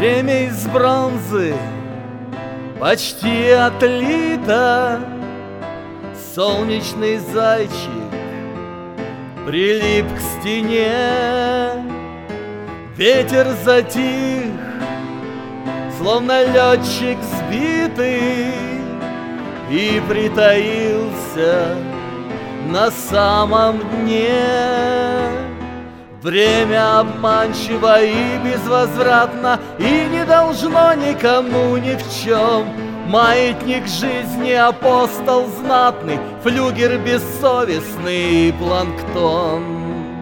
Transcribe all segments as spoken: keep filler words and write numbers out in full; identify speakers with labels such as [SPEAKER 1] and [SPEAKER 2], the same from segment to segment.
[SPEAKER 1] Время из бронзы почти отлито, солнечный зайчик прилип к стене. Ветер затих, словно летчик сбитый, и притаился на самом дне. Время обманчиво и безвозвратно, и не должно никому ни в чем. Маятник жизни, апостол знатный, флюгер бессовестный и планктон.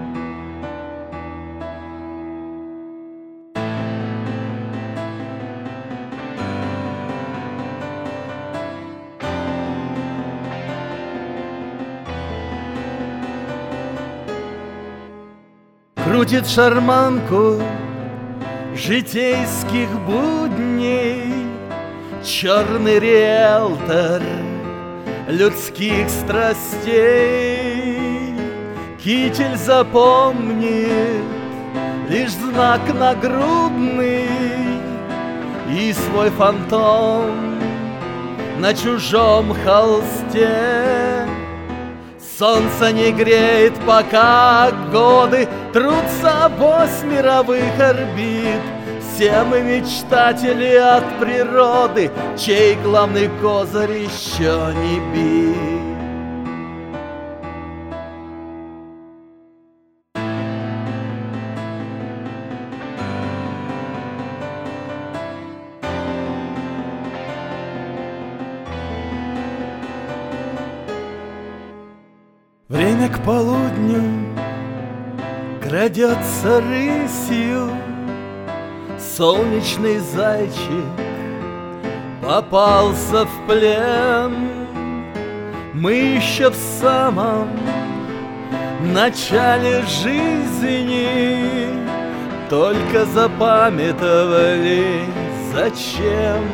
[SPEAKER 1] Крутит шарманку житейских будней черный риэлтор людских страстей. Китель запомнит лишь знак нагрудный и свой фантом на чужом холсте. Солнце не греет, пока годы трутся ось мировых орбит. Все мы мечтатели от природы, чей главный козырь еще не бит. Время к полудню крадется рысью, солнечный зайчик попался в плен. Мы еще в самом начале жизни, только запамятовали зачем.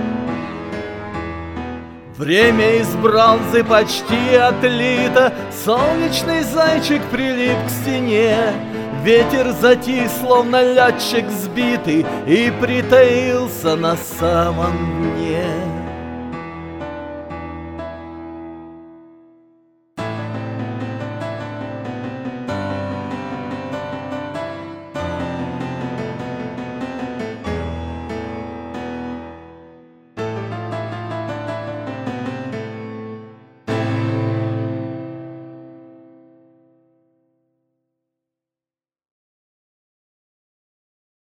[SPEAKER 1] Время из бронзы почти отлито, солнечный зайчик прилип к стене. Ветер затих, словно летчик сбитый, и притаился на самом дне.